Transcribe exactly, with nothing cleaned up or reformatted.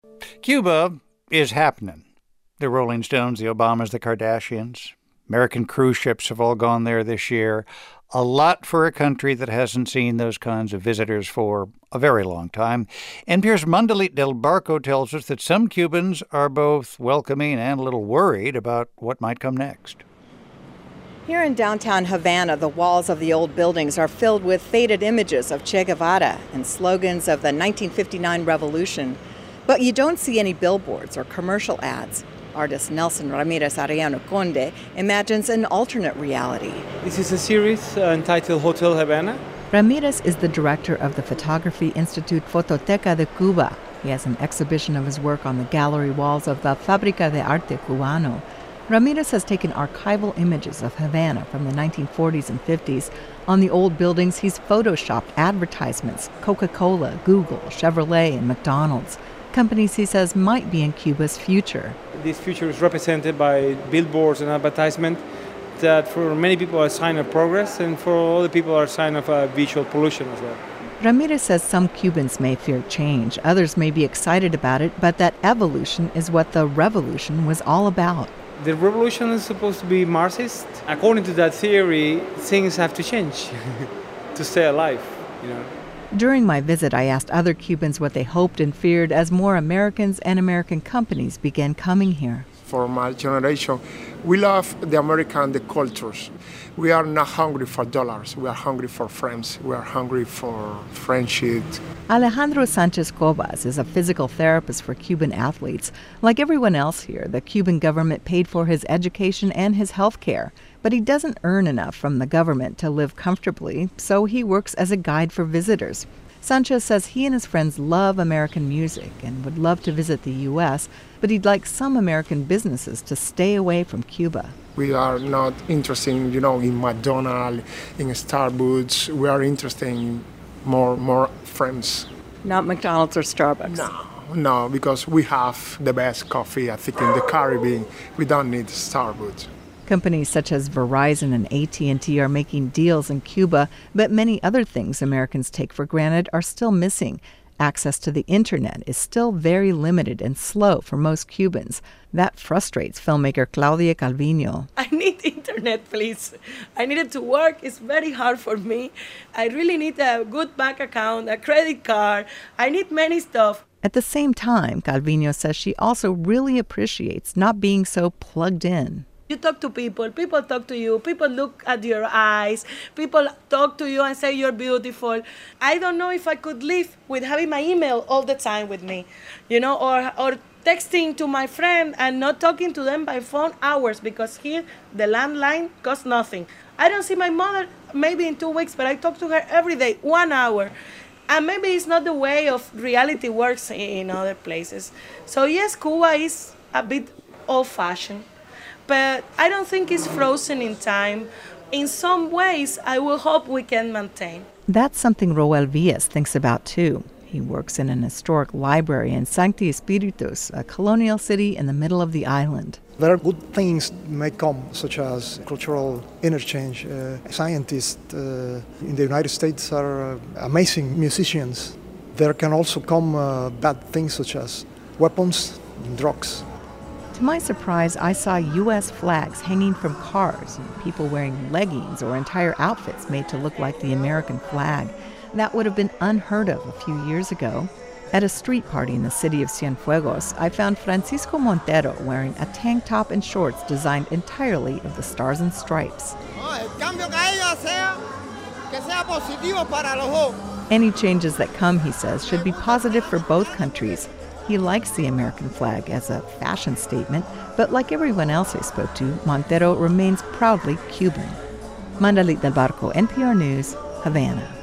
Cuba is happening. The Rolling Stones, the Obamas, the Kardashians, American cruise ships have all gone there this year. A lot for a country that hasn't seen those kinds of visitors for a very long time. N P R's Mandalit Del Barco tells us that some Cubans are both welcoming and a little worried about what might come next. Here in downtown Havana, the walls of the old buildings are filled with faded images of Che Guevara and slogans of the nineteen fifty-nine revolution. But you don't see any billboards or commercial ads. Artist Nelson Ramirez Arellano Conde imagines an alternate reality. This is a series uh, entitled Hotel Havana. Ramirez is the director of the Photography Institute Fototeca de Cuba. He has an exhibition of his work on the gallery walls of the Fábrica de Arte Cubano. Ramirez has taken archival images of Havana from the nineteen forties and fifties. On the old buildings, he's photoshopped advertisements, Coca-Cola, Google, Chevrolet, and McDonald's. Companies he says might be in Cuba's future. This future is represented by billboards and advertisement that for many people are a sign of progress and for other people are a sign of uh, visual pollution as well. Ramirez says some Cubans may fear change, others may be excited about it, but that evolution is what the revolution was all about. The revolution is supposed to be Marxist. According to that theory, things have to change to stay alive, you know. During my visit, I asked other Cubans what they hoped and feared as more Americans and American companies began coming here. For my generation, we love the American, the cultures. We are not hungry for dollars. We are hungry for friends. We are hungry for friendship. Alejandro Sanchez Cobas is a physical therapist for Cuban athletes. Like everyone else here, the Cuban government paid for his education and his health care. But he doesn't earn enough from the government to live comfortably, so he works as a guide for visitors. Sanchez says he and his friends love American music and would love to visit the U S, but he'd like some American businesses to stay away from Cuba. We are not interested, in, you know, in McDonald's, in Starbucks. We are interested in more, more friends. Not McDonald's or Starbucks? No, no, because we have the best coffee, I think, in the Caribbean. We don't need Starbucks. Companies such as Verizon and A T and T are making deals in Cuba, but many other things Americans take for granted are still missing. Access to the internet is still very limited and slow for most Cubans. That frustrates filmmaker Claudia Calvino. I need internet, please. I need it to work. It's very hard for me. I really need a good bank account, a credit card. I need many stuff. At the same time, Calvino says she also really appreciates not being so plugged in. You talk to people, people talk to you, people look at your eyes, people talk to you and say you're beautiful. I don't know if I could live with having my email all the time with me, you know, or, or texting to my friend and not talking to them by phone hours because here the landline costs nothing. I don't see my mother maybe in two weeks, but I talk to her every day, one hour. And maybe it's not the way of reality works in other places. So yes, Cuba is a bit old-fashioned. But I don't think it's frozen in time. In some ways, I will hope we can maintain. That's something Roel Villas thinks about, too. He works in an historic library in Sancti Espíritus, a colonial city in the middle of the island. There are good things may come, such as cultural interchange. Uh, scientists uh, in the United States are uh, amazing musicians. There can also come uh, bad things, such as weapons and drugs. To my surprise, I saw U S flags hanging from cars and people wearing leggings or entire outfits made to look like the American flag. That would have been unheard of a few years ago. At a street party in the city of Cienfuegos, I found Francisco Montero wearing a tank top and shorts designed entirely of the stars and stripes. Any changes that come, he says, should be positive for both countries. He likes the American flag as a fashion statement, but like everyone else I spoke to, Montero remains proudly Cuban. Mandalit Del Barco, N P R News, Havana.